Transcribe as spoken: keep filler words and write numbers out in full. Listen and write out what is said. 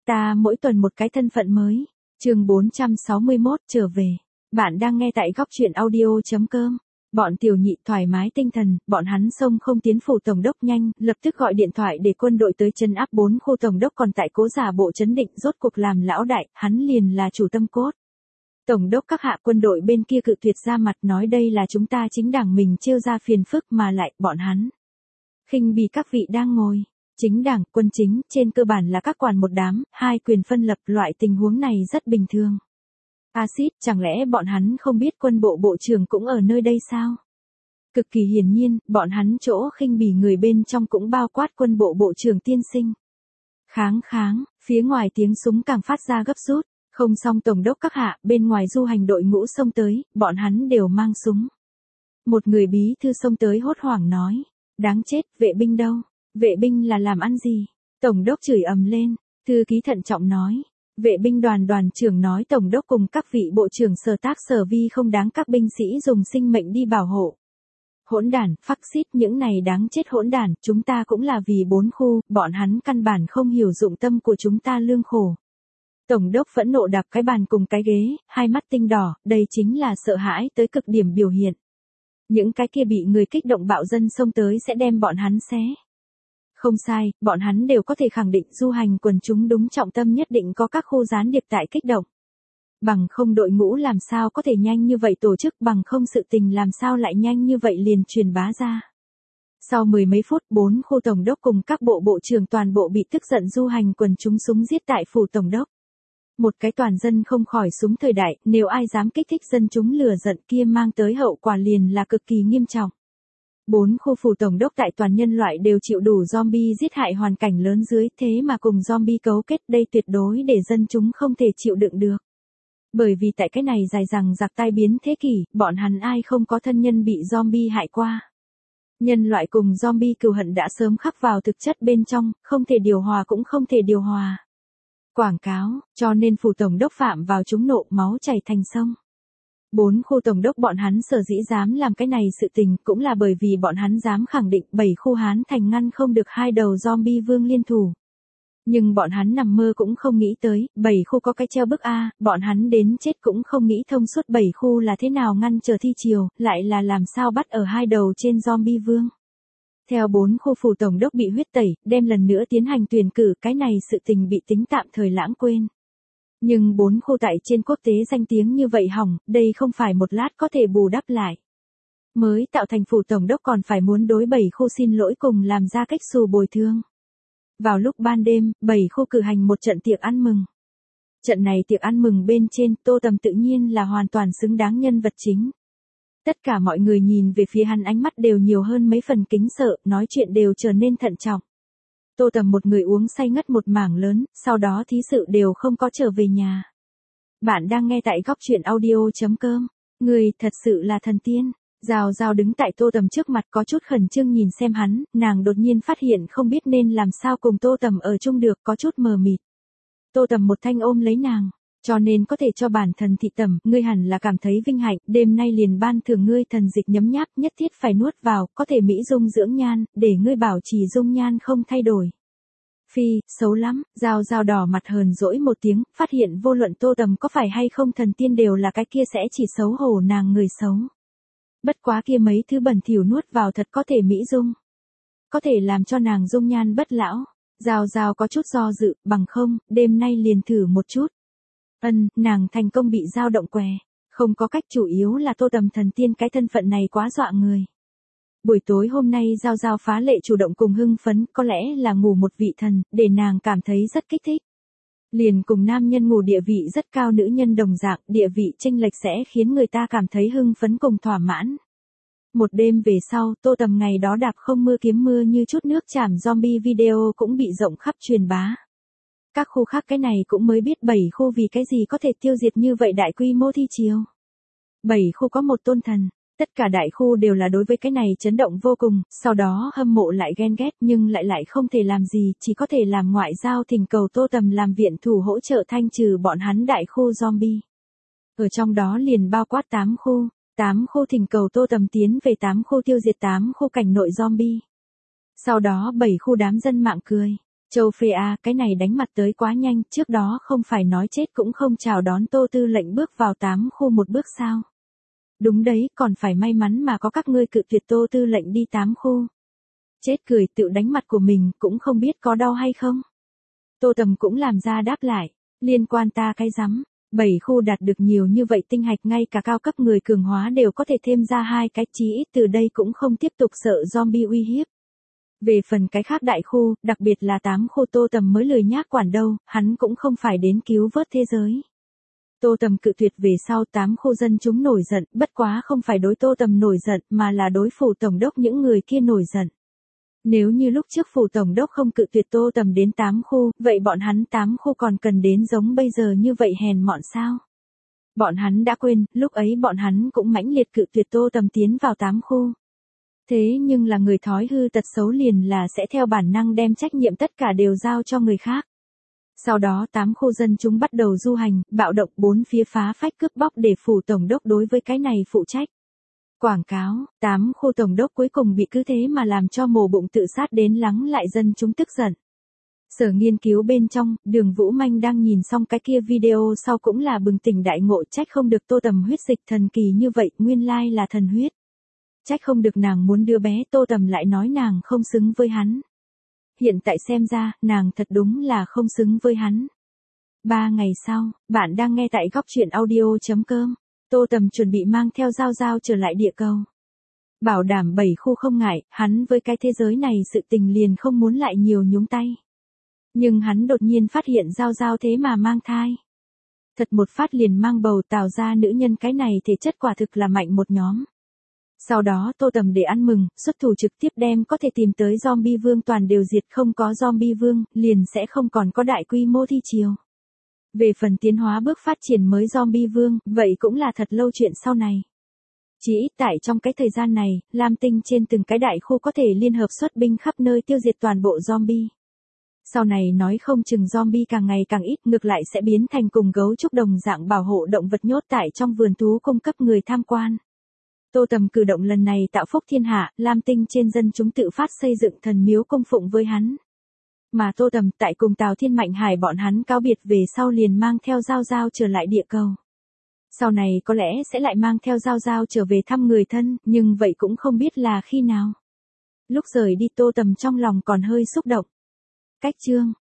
Ta mỗi tuần một cái thân phận mới. Chương bốn trăm sáu mươi mốt trở về. Bạn đang nghe tại góc truyện audio chấm com. Bọn tiểu nhị thoải mái tinh thần, bọn hắn xông không tiến phủ tổng đốc nhanh, lập tức gọi điện thoại để quân đội tới trấn áp bốn khu tổng đốc còn tại cố giả bộ trấn định rốt cuộc làm lão đại, hắn liền là chủ tâm cốt. Tổng đốc các hạ quân đội bên kia cự tuyệt ra mặt nói đây là chúng ta chính đảng mình trêu ra phiền phức mà lại bọn hắn. Khinh bỉ các vị đang ngồi. Chính đảng, quân chính, trên cơ bản là các quan một đám, hai quyền phân lập loại tình huống này rất bình thường. Acid, chẳng lẽ bọn hắn không biết quân bộ bộ trưởng cũng ở nơi đây sao? Cực kỳ hiển nhiên, bọn hắn chỗ khinh bỉ người bên trong cũng bao quát quân bộ bộ trưởng tiên sinh. Kháng kháng, phía ngoài tiếng súng càng phát ra gấp rút, không xong tổng đốc các hạ, bên ngoài du hành đội ngũ xông tới, bọn hắn đều mang súng. Một người bí thư xông tới hốt hoảng nói, đáng chết, vệ binh đâu? Vệ binh là làm ăn gì? Tổng đốc chửi ầm lên, thư ký thận trọng nói. Vệ binh đoàn đoàn trưởng nói tổng đốc cùng các vị bộ trưởng sở tác sở vi không đáng các binh sĩ dùng sinh mệnh đi bảo hộ. Hỗn đản, phắc xít những này đáng chết hỗn đản, chúng ta cũng là vì bốn khu, bọn hắn căn bản không hiểu dụng tâm của chúng ta lương khổ. Tổng đốc phẫn nộ đạp cái bàn cùng cái ghế, hai mắt tinh đỏ, đây chính là sợ hãi tới cực điểm biểu hiện. Những cái kia bị người kích động bạo dân xông tới sẽ đem bọn hắn xé. Không sai, bọn hắn đều có thể khẳng định du hành quần chúng đúng trọng tâm nhất định có các khu gián điệp tại kích động. Bằng không đội ngũ làm sao có thể nhanh như vậy tổ chức, bằng không sự tình làm sao lại nhanh như vậy liền truyền bá ra. Sau mười mấy phút, bốn khu tổng đốc cùng các bộ bộ trưởng toàn bộ bị tức giận du hành quần chúng súng giết tại phủ tổng đốc. Một cái toàn dân không khỏi súng thời đại, nếu ai dám kích thích dân chúng lừa giận kia mang tới hậu quả liền là cực kỳ nghiêm trọng. Bốn khu phủ tổng đốc tại toàn nhân loại đều chịu đủ zombie giết hại hoàn cảnh lớn dưới, thế mà cùng zombie cấu kết, đây tuyệt đối để dân chúng không thể chịu đựng được. Bởi vì tại cái này dài dằng dặc tai biến thế kỷ, bọn hắn ai không có thân nhân bị zombie hại qua. Nhân loại cùng zombie cừu hận đã sớm khắc vào thực chất bên trong, không thể điều hòa cũng không thể điều hòa. Quảng cáo, cho nên phủ tổng đốc phạm vào chúng nộ, máu chảy thành sông. Bốn khu tổng đốc bọn hắn sở dĩ dám làm cái này sự tình cũng là bởi vì bọn hắn dám khẳng định bảy khu Hán Thành ngăn không được hai đầu zombie vương liên thủ. Nhưng bọn hắn nằm mơ cũng không nghĩ tới, bảy khu có cái treo bức A, bọn hắn đến chết cũng không nghĩ thông suốt bảy khu là thế nào ngăn chờ thi triều, lại là làm sao bắt ở hai đầu trên zombie vương. Theo bốn khu phủ tổng đốc bị huyết tẩy, đem lần nữa tiến hành tuyển cử, cái này sự tình bị tính tạm thời lãng quên. Nhưng bốn khu tại trên quốc tế danh tiếng như vậy hỏng, đây không phải một lát có thể bù đắp lại. Mới tạo thành phủ tổng đốc còn phải muốn đối bảy khu xin lỗi cùng làm ra cách xù bồi thường. Vào lúc ban đêm, bảy khu cử hành một trận tiệc ăn mừng. Trận này tiệc ăn mừng bên trên, Tô Tầm tự nhiên là hoàn toàn xứng đáng nhân vật chính. Tất cả mọi người nhìn về phía hắn ánh mắt đều nhiều hơn mấy phần kính sợ, nói chuyện đều trở nên thận trọng. Tô Tầm một người uống say ngất một mảng lớn, sau đó thí sự đều không có trở về nhà. Bạn đang nghe tại góc truyện audio chấm com. Người thật sự là thần tiên. Giao Giao đứng tại Tô Tầm trước mặt có chút khẩn trương nhìn xem hắn, nàng đột nhiên phát hiện không biết nên làm sao cùng Tô Tầm ở chung được, có chút mờ mịt. Tô Tầm một thanh ôm lấy nàng, cho nên có thể cho bản thân thị Tầm, ngươi hẳn là cảm thấy vinh hạnh, đêm nay liền ban thưởng ngươi thần dịch nhấm nháp, nhất thiết phải nuốt vào, có thể mỹ dung dưỡng nhan, để ngươi bảo trì dung nhan không thay đổi. Phi, xấu lắm, Giao Giao đỏ mặt hờn dỗi một tiếng, phát hiện vô luận Tô Tầm có phải hay không thần tiên đều là cái kia sẽ chỉ xấu hổ nàng người xấu. Bất quá kia mấy thứ bẩn thỉu nuốt vào thật có thể mỹ dung. Có thể làm cho nàng dung nhan bất lão. Giao Giao có chút do dự, bằng không, đêm nay liền thử một chút. Ân, nàng thành công bị dao động què. Không có cách, chủ yếu là Tô Tầm thần tiên cái thân phận này quá dọa người. Buổi tối hôm nay Giao Giao phá lệ chủ động cùng hưng phấn, có lẽ là ngủ một vị thần, để nàng cảm thấy rất kích thích. Liền cùng nam nhân ngủ địa vị rất cao nữ nhân đồng dạng, địa vị chênh lệch sẽ khiến người ta cảm thấy hưng phấn cùng thỏa mãn. Một đêm về sau, Tô Tầm ngày đó đạp không mưa kiếm mưa như chút nước chảm zombie video cũng bị rộng khắp truyền bá. Các khu khác cái này cũng mới biết bảy khu vì cái gì có thể tiêu diệt như vậy đại quy mô thi chiều. Bảy khu có một tôn thần. Tất cả đại khu đều là đối với cái này chấn động vô cùng, sau đó hâm mộ lại ghen ghét nhưng lại lại không thể làm gì, chỉ có thể làm ngoại giao thỉnh cầu Tô Tầm làm viện thủ hỗ trợ thanh trừ bọn hắn đại khu zombie. Ở trong đó liền bao quát tám khu, tám khu thỉnh cầu Tô Tầm tiến về tám khu tiêu diệt tám khu cảnh nội zombie. Sau đó bảy khu đám dân mạng cười. Châu Phê A, cái này đánh mặt tới quá nhanh, trước đó không phải nói chết cũng không chào đón Tô Tư lệnh bước vào tám khu một bước sao. Đúng đấy, còn phải may mắn mà có các ngươi cự tuyệt Tô Tư lệnh đi tám khu. Chết cười, tự đánh mặt của mình, cũng không biết có đau hay không. Tô Tầm cũng làm ra đáp lại, liên quan ta cái rắm, bảy khu đạt được nhiều như vậy tinh hạch, ngay cả cao cấp người cường hóa đều có thể thêm ra hai cái, chí ít từ đây cũng không tiếp tục sợ zombie uy hiếp. Về phần cái khác đại khu, đặc biệt là tám khu Tô Tầm mới lười nhác quản đâu, hắn cũng không phải đến cứu vớt thế giới. Tô Tầm cự tuyệt về sau tám khu dân chúng nổi giận, bất quá không phải đối Tô Tầm nổi giận mà là đối phủ tổng đốc những người kia nổi giận. Nếu như lúc trước phủ tổng đốc không cự tuyệt Tô Tầm đến tám khu, vậy bọn hắn tám khu còn cần đến giống bây giờ như vậy hèn mọn sao? Bọn hắn đã quên, lúc ấy bọn hắn cũng mãnh liệt cự tuyệt Tô Tầm tiến vào tám khu. Thế nhưng là người thói hư tật xấu liền là sẽ theo bản năng đem trách nhiệm tất cả đều giao cho người khác. Sau đó tám khu dân chúng bắt đầu du hành, bạo động bốn phía phá phách cướp bóc để phủ tổng đốc đối với cái này phụ trách. Quảng cáo, tám khu tổng đốc cuối cùng bị cứ thế mà làm cho mồ bụng tự sát đến lắng lại dân chúng tức giận. Sở nghiên cứu bên trong, Đường Vũ Manh đang nhìn xong cái kia video sau cũng là bừng tỉnh đại ngộ, trách không được Tô Tầm huyết dịch thần kỳ như vậy, nguyên lai là thần huyết. Trách không được nàng muốn đưa bé Tô Tầm lại nói nàng không xứng với hắn. Hiện tại xem ra, nàng thật đúng là không xứng với hắn. Ba ngày sau, bạn đang nghe tại góc truyện audio chấm com. Tô Tầm chuẩn bị mang theo Giao Giao trở lại địa cầu. Bảo đảm bảy khu không ngại, hắn với cái thế giới này sự tình liền không muốn lại nhiều nhúng tay. Nhưng hắn đột nhiên phát hiện Giao Giao thế mà mang thai. Thật một phát liền mang bầu, tạo ra nữ nhân cái này thể chất quả thực là mạnh một nhóm. Sau đó Tô Tầm để ăn mừng, xuất thủ trực tiếp đem có thể tìm tới zombie vương toàn đều diệt, không có zombie vương, liền sẽ không còn có đại quy mô thi triều. Về phần tiến hóa bước phát triển mới zombie vương, vậy cũng là thật lâu chuyện sau này. Chỉ ít tại trong cái thời gian này, Lam Tinh trên từng cái đại khu có thể liên hợp xuất binh khắp nơi tiêu diệt toàn bộ zombie. Sau này nói không chừng zombie càng ngày càng ít, ngược lại sẽ biến thành cùng gấu trúc đồng dạng bảo hộ động vật nhốt tại trong vườn thú cung cấp người tham quan. Tô Tầm cử động lần này tạo phúc thiên hạ, Lam Tinh trên dân chúng tự phát xây dựng thần miếu cung phụng với hắn. Mà Tô Tầm tại cùng Tào Thiên Mạnh Hải bọn hắn cáo biệt về sau liền mang theo Giao Giao trở lại địa cầu. Sau này có lẽ sẽ lại mang theo Giao Giao trở về thăm người thân, nhưng vậy cũng không biết là khi nào. Lúc rời đi Tô Tầm trong lòng còn hơi xúc động. Cách chương